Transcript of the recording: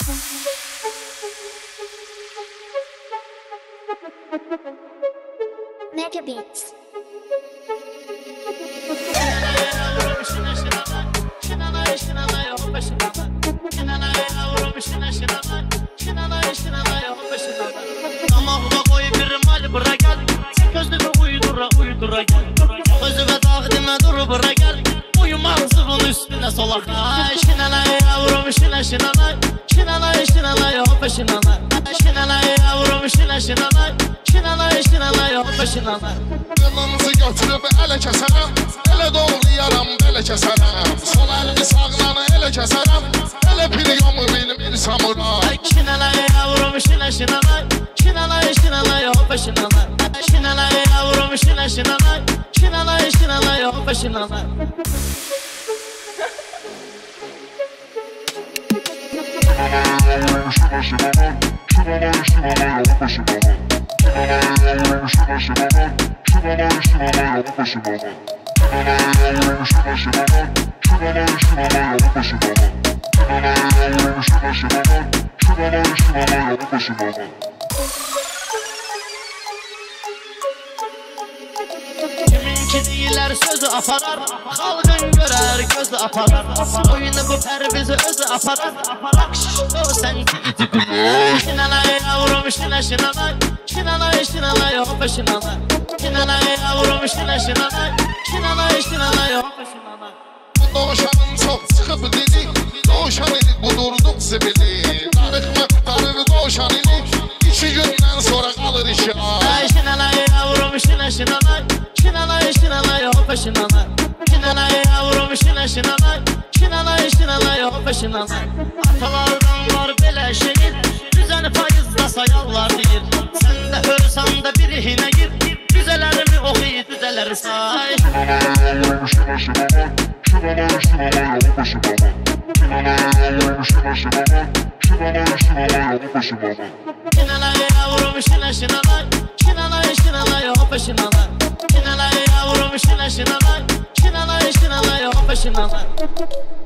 Mega Beats. Damağına koy bir mal bıra gel, gözlüğü uydura gel. Özüve takdime dur bıra gel, uyumazsın bunun üstüne solak. Şinalay yavrum şinalay, şinalay hoppa şinalay. Şinalay yavrum şinalay hoppa şinalay. Qılınızı götürüb ələ kəsərəm, elə doğrayaram, belə kəsərəm. Sol əlini sağlanı elə kəsərəm, elə priyomu bilmir samuray. Şinalay yavrum şinalay hoppa şinalay. Şinalay yavrum şinalay hoppa şinalay. Kiminki deyirlər sözü aparar, xalqın görər gözü aparar. Oyunu bu pərvizi özü aparar, akşişdə o sənki iti bilir. Şinalay yavrum şinalay hoppa şinalay. Şinalay yavrum şinalay hoppa şinalay. Bu doğuşanın çox çıxıb dedik, doğuşan idik qudurduq zibili. Tarix məqtarır doğuşan idik, 2 gündən sonra qalır işi ay. Şinalay yavrum şinalay hoppa şinalay. Şinalay yavrum şinalay hoppa şinalay. Atalardan var belə şehir, düzəni payızda sayarlar deyir. Sən də ölsən də birihinə gir, düzələrimi oxuy, düzələri say. Şinalay yavrum şinalay hoppa şinalay. Şinalay yavrum şinalay hoppa şinalay. Şinalay yavrum şinalay hoppa şinalay. Şinalay yavrum şinalay hoppa şinalay.